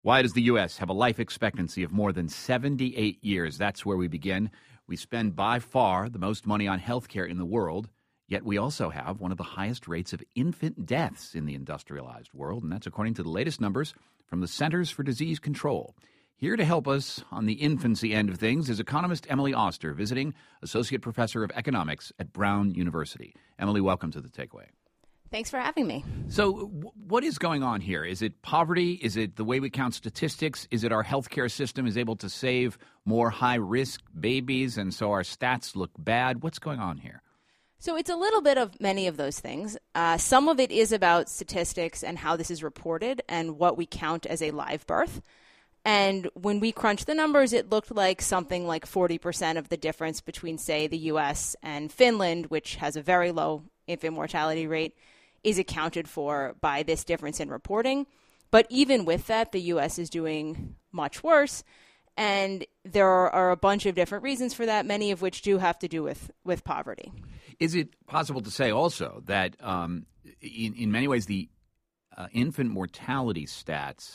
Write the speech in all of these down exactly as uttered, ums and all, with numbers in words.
Why does the U S have a life expectancy of more than seventy-eight years? That's where we begin. We spend by far the most money on healthcare in the world, yet we also have one of the highest rates of infant deaths in the industrialized world, and that's according to the latest numbers from the Centers for Disease Control. Here to help us on the infancy end of things is economist Emily Oster, visiting Associate Professor of Economics at Brown University. Emily, welcome to The Takeaway. Thanks for having me. So w- what is going on here? Is it poverty? Is it the way we count statistics? Is it our healthcare system is able to save more high-risk babies, and so our stats look bad? What's going on here? So it's a little bit of many of those things. Uh, some of it is about statistics and how this is reported and what we count as a live birth. And when we crunched the numbers, it looked like something like forty percent of the difference between, say, the U S and Finland, which has a very low infant mortality rate, is accounted for by this difference in reporting. But even with that, the U S is doing much worse. And there are a bunch of different reasons for that, many of which do have to do with, with poverty. Is it possible to say also that um, in, in many ways the uh, infant mortality stats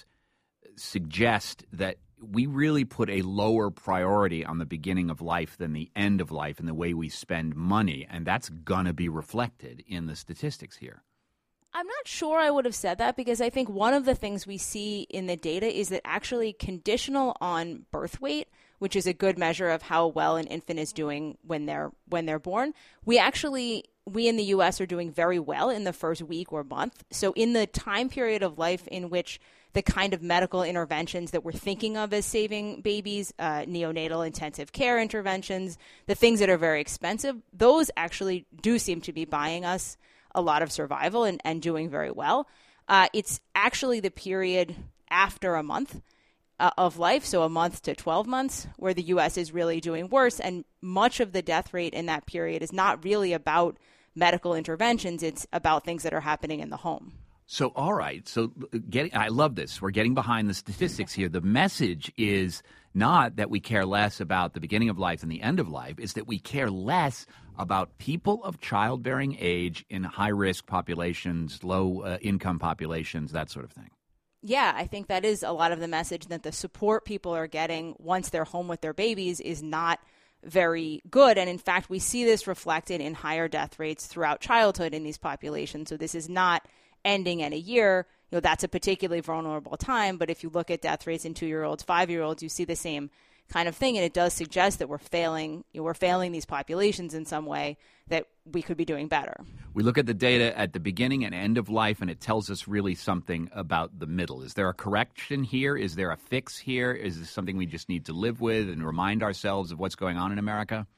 suggest that we really put a lower priority on the beginning of life than the end of life in the way we spend money, and that's going to be reflected in the statistics here? I'm not sure I would have said that, because I think one of the things we see in the data is that actually conditional on birth weight, which is a good measure of how well an infant is doing when they're when they're born, we actually we in the U S are doing very well in the first week or month. So in the time period of life in which the kind of medical interventions that we're thinking of as saving babies, uh, neonatal intensive care interventions, the things that are very expensive, those actually do seem to be buying us a lot of survival and, and doing very well. Uh, it's actually the period after a month uh, of life, so a month to twelve months, where the U S is really doing worse. And much of the death rate in that period is not really about medical interventions. It's about things that are happening in the home. So, all right. So getting, I love this. We're getting behind the statistics here. The message is not that we care less about the beginning of life and the end of life. It's that we care less about people of childbearing age in high-risk populations, low-income uh, populations, that sort of thing. Yeah, I think that is a lot of the message, that the support people are getting once they're home with their babies is not very good. And in fact, we see this reflected in higher death rates throughout childhood in these populations. So this is not ending at a year. You know, that's a particularly vulnerable time. But if you look at death rates in two-year-olds, five-year-olds, you see the same kind of thing. And it does suggest that we're failing, you know, we're failing these populations in some way, that we could be doing better. We look at the data at the beginning and end of life, and it tells us really something about the middle. Is there a correction here? Is there a fix here? Is this something we just need to live with and remind ourselves of what's going on in America?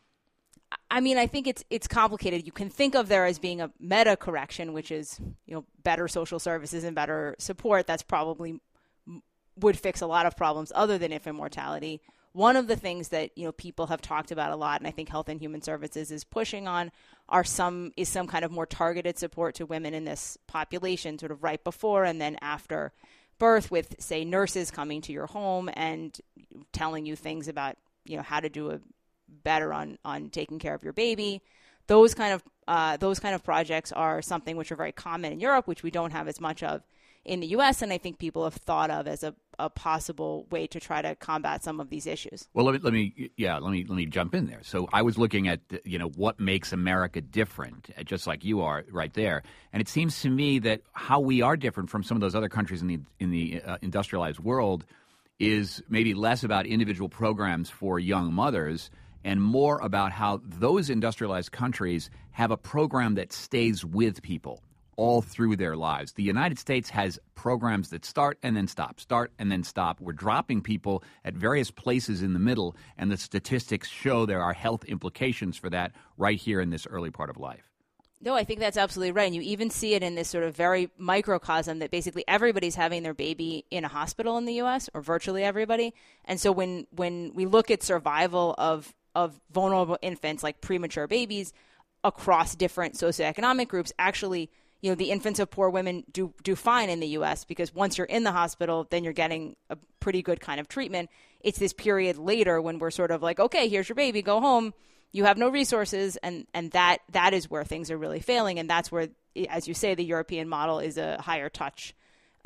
I mean, I think it's it's complicated. You can think of there as being a meta correction, which is, you know, better social services and better support. That's probably would fix a lot of problems other than infant mortality. One of the things that, you know, people have talked about a lot, and I think Health and Human Services is pushing on, are some is some kind of more targeted support to women in this population, sort of right before and then after birth, with, say, nurses coming to your home and telling you things about, you know, how to do a better on, on taking care of your baby. Those kind of uh, those kind of projects are something which are very common in Europe, which we don't have as much of in the U S, and I think people have thought of as a, a possible way to try to combat some of these issues. Well, let me, let me, yeah, let me, let me jump in there. So I was looking at, you know, what makes America different, just like you are right there, and it seems to me that how we are different from some of those other countries in the in the uh, industrialized world is maybe less about individual programs for young mothers and more about how those industrialized countries have a program that stays with people all through their lives. The United States has programs that start and then stop, start and then stop. We're dropping people at various places in the middle, and the statistics show there are health implications for that right here in this early part of life. No, I think that's absolutely right. And you even see it in this sort of very microcosm that basically everybody's having their baby in a hospital in the U S, or virtually everybody. And so when, when we look at survival of, of vulnerable infants, like premature babies, across different socioeconomic groups, actually, you know, the infants of poor women do do fine in the U S, because once you're in the hospital, then you're getting a pretty good kind of treatment. It's this period later when we're sort of like, okay, here's your baby, go home. You have no resources, and, and that that is where things are really failing. And that's where, as you say, the European model is a higher touch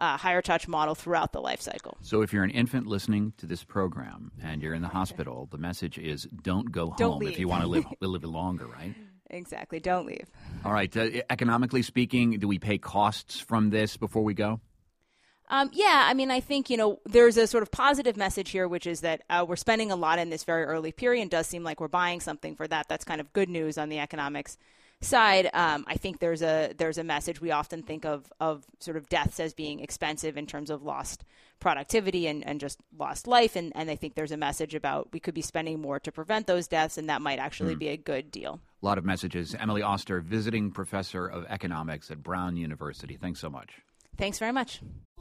uh, higher touch model throughout the life cycle. So if you're an infant listening to this program and you're in the hospital, the message is don't go Don't home leave. if you want to live live longer, right? Exactly. Don't leave. All right. Uh, economically speaking, do we pay costs from this before we go? Um, yeah, I mean, I think, you know, there's a sort of positive message here, which is that uh, we're spending a lot in this very early period. It does seem like we're buying something for that. That's kind of good news on the economics side. Um, I think there's a there's a message. We often think of, of sort of deaths as being expensive in terms of lost productivity and, and just lost life. And, and I think there's a message about we could be spending more to prevent those deaths, and that might actually mm. be a good deal. A lot of messages. Emily Oster, visiting professor of economics at Brown University. Thanks so much. Thanks very much.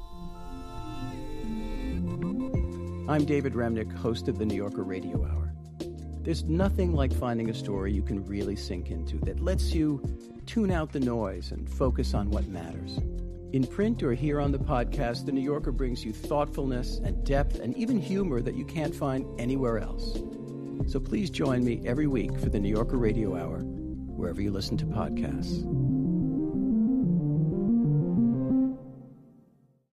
I'm David Remnick, host of the New Yorker Radio Hour. There's nothing like finding a story you can really sink into that lets you tune out the noise and focus on what matters. In print or here on the podcast, the New Yorker brings you thoughtfulness and depth and even humor that you can't find anywhere else. So please join me every week for the New Yorker Radio Hour, wherever you listen to podcasts.